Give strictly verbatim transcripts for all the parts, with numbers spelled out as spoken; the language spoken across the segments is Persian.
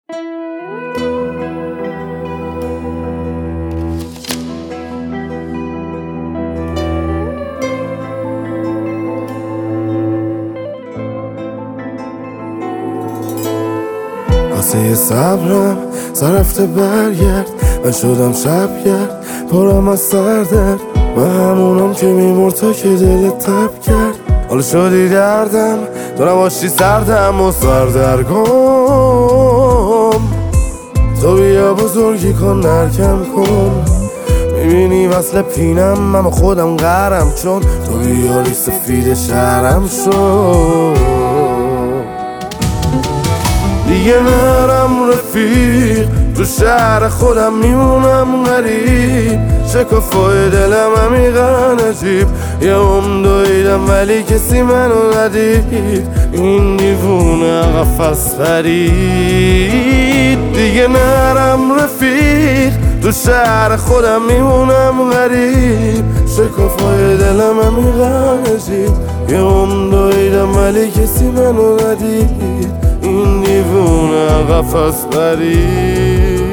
واسه یه صبرم سرفته برگرد، من شدم شبگرد پرم از سردرد و همونم که میمرد تا که دلت تب کرد. حالا شدی دردم تو نباشی سردم و سردرگم، تو بیا بزرگی کن نرکم کن. میبینی وصل پینم اما خودم غرم، چون تو بیاری سفید شهرم شد. دیگه نرم رفیق تو شهر خودم میمونم غریب، شکافای دلم عمیقا عجیب. یه عمر دویدم ولی کسی منو ندید، این دیوونه قفس پرید. دیگه نرم رفیق تو شهر خودم میمونم غریب، شکافای دلم عمیقا عجیب. یه عمر دویدم ولی کسی منو ندید، این دیوونه قفس پرید.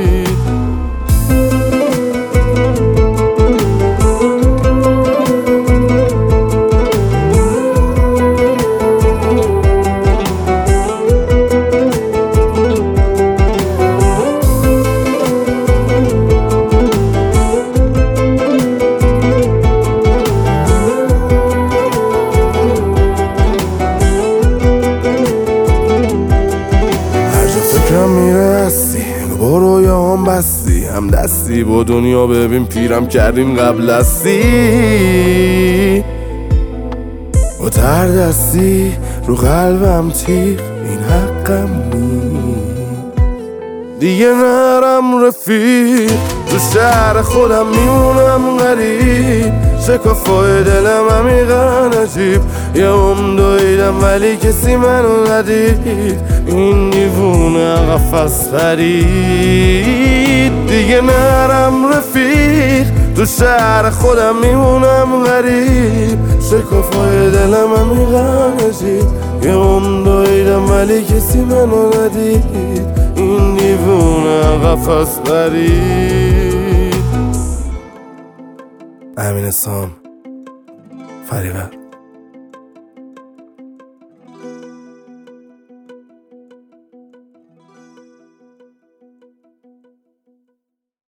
فکرم میرسی برو یا هم بستی، هم دستی با دنیا ببین پیرم کردیم قبل هستی. با تر دستی رو قلبم تیر، این حقم نی. دیگه نرم رفیق تو شهر خودم میمونم غریب، شکافای دلم عمیقا عجیب. یه عمر دویدم ولی کسی منو ندید، این دیوونه قفس پرید. دیگه نرم رفیق تو شهر خودم میمونم غریب، شکافای دلم عمیقا عجیب. یه عمر دویدم ولی کسی منو ندید، این دیوونه قفس پرید. امین سام فریور.